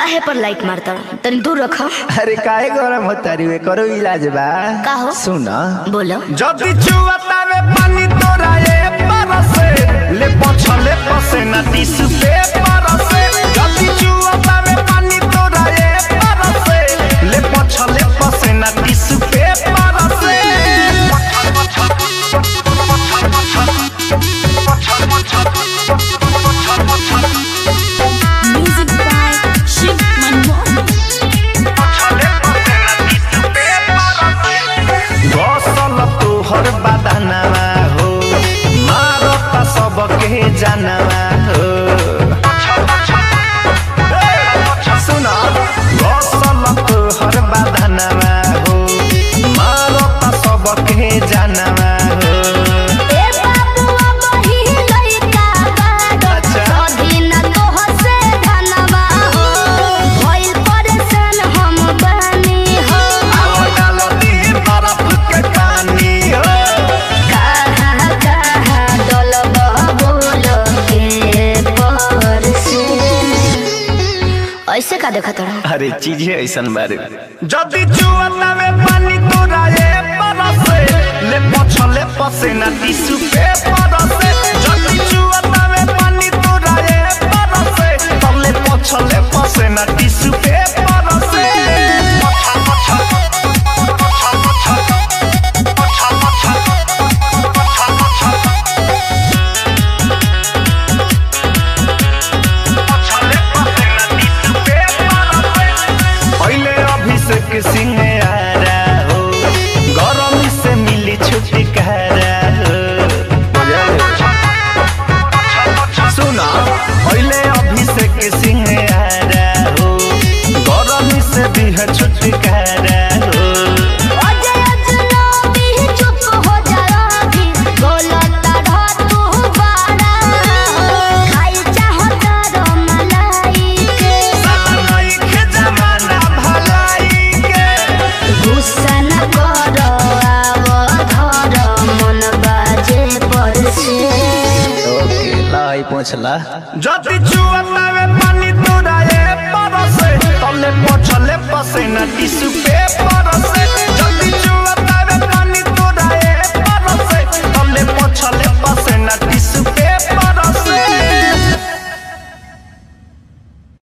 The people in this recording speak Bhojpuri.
काहे पर लाइक मारता तनी दूर रखो। अरे काहे गरम होता रे करो इलाज बा। का हो सुन बोलो। जदी चुवता में पानी तोरा ये परसे ले पछले पसे ना टिश्यू पेपर से। जदी चुवता में पानी तोरा ये परसे ले पछले पसे ना टिश्यू पेपर से। Music by Shiv Manmohan. गसल तोहर बदनवा हो मारता सबके जानवा हो। सुना गसल तोहर बदनवा हो मारता सबके जानवा हो। ए बाबुआ बही लइका बाडो अधीन तोह से धनवा हो भइल परेशान हम बनी हो। आओ डालो दी बर्फ के पानी हो। कहाँ कहाँ डलबा बोलो के पर से। ऐसे का देखत रहा। अरे चीजें ऐसन बारे। जदी चुवता में पानी तोरा ये परसे ले पछले पसे ना टिश्यू पेपर से। जदी चुवता में पानी तोरा ये परसे तले पछले पसे ना टिश्यू पेपर से। पहले अभिषेक सिंह आरा हो गरमी से मिली छुटकारा हो। सुना पहले अभिषेक सिंह आरा हो गरमी से भी है छुटकारा हो। अजय अजनबी चुप हो जा अभी बोलता रह तू बड़ा खाई चाहता रो मलाई के सनई के जमाना भलाई के। गुस्सा न करो आव धर मन बाजे पर से। ओके लाई पोछला। जदी चुवता में पानी तोरा ये परसे तले पछले पसे ना टिश्यू